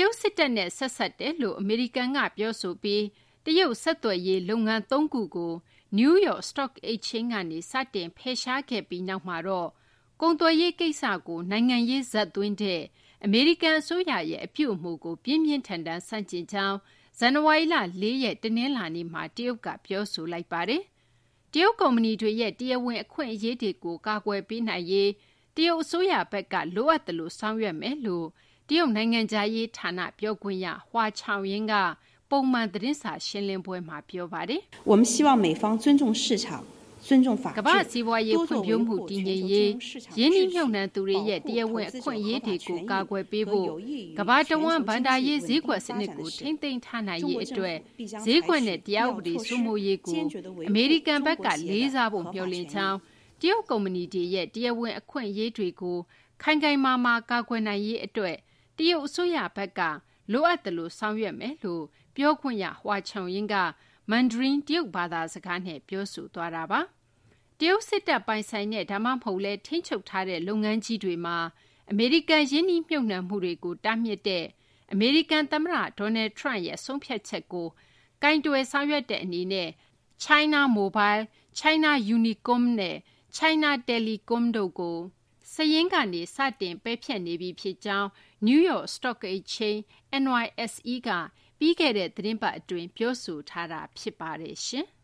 ရုတ်စစ်တပ်နဲ့ဆက်စပ်တယ်လို့အမေရိကန်ကပြောဆိုပြီးတရုတ်ဆက်သွယ်ရေးလုပ်ငန်း3ခုကို New York Stock Exchange ကနေစတင်ဖယ်ရှားခဲ့ပြီးနောက်မှာတော့ကုန်သွယ်ရေးကိစ္စကိုနိုင်ငံရေးဇက်သွင်းတဲ့အမေရိကန်အစိုးရရဲ့အပြုအမူကိုပြင်းပြင်းထန်ထန်ဆန့်ကျင်ကြောင်းဇန်နဝါရီလ4ရက်တနင်္လာနေ့မှာတရုတ်ကပြောဆိုလိုက်ပါတယ်။တရုတ်ကုမ္ပဏီတွေရဲ့တရားဝင်အခွင့်အရေးတွေကိုကာကွယ်ပေးနိုင်ရေးတရုတ်အစိုးရဘက်ကလိုအပ်သလိုဆောင်ရွက်မယ်လို့တရုတ်နိုင်ငံသားရေးဌာနပြောခွင့်ရဟွာချောင်ယင်းကပုံမှန်သတင်းစာရှင်းလင်းပွဲမှာပြောပါတယ်။我们希望美方尊重市场尊重法治ကမ္ဘာစီးပွားရေးဖွံ့ဖြိုးမှုတည်ငြိမ်ရေးရင်းနှီးမြှုပ်နှံသူတွေရဲ့တရားဝင်အခွင့်အရေးတွေကိုကာကွယ်ပေးဖို့ကမ္ဘာတဝန်းဗန္ဒာရေးဈေးကွက်စနစ်ကိုထိမ့်သိမ်းထားနိုင်ရေးအတွက်ဈေးကွက်နဲ့တရားဥပဒေစိုးမိုးရေးကိုအမေရိကန်ဘက်ကလေးစားဖို့မျှော်လင့်ကြောင်းတရုတ်ကုမ္ပဏီတွေရဲ့တရားဝင်အခွင့်အရေးတွေကိုခိုင်ခိုင်မာမာကာကွယ်နိုင်ရေးအတွက်တရုတ်အစိုးရဘက်ကလိုအပ်သလိုဆောင်ရွက်မယ်လို့ပြောခွင့်ရဟွာချောင်ယင်းကမန်ဒရင်းတရုတ်ဘာသာစကားနဲ့ပြောဆိုသွားတာပါတရုတ်စစ်တပ်ပိုင်ဆိုင်တဲ့ဒါမှမဟုတ်လဲထိန်းချုပ်ထားတဲ့လုပ်ငန်းကြီးတွေမှာအမေရိကန်ယင်းနှီးမြှုပ်နှံမှုတွေကိုတားမြစ်တဲ့အမေရိကန်သမ္မတဒေါ်နယ်ထရန့်ရဲ့ဆုံးဖြတ်ချက်ကိုကင်တွယ်ဆောင်ရွက်တဲ့အနေနဲ့ China Mobile, China Unicom နဲ့ China Telecom တို့ကိုစာရင်းကနေစတင်ပယ်ဖျက်နေပြီဖြစ်ကြောင်း New York Stock Exchange NYSE ကပြီးခဲ့တဲ့သတင်းပတ်အတွင်းပြောဆိုထားတာဖြစ်ပါတယ်ရှင်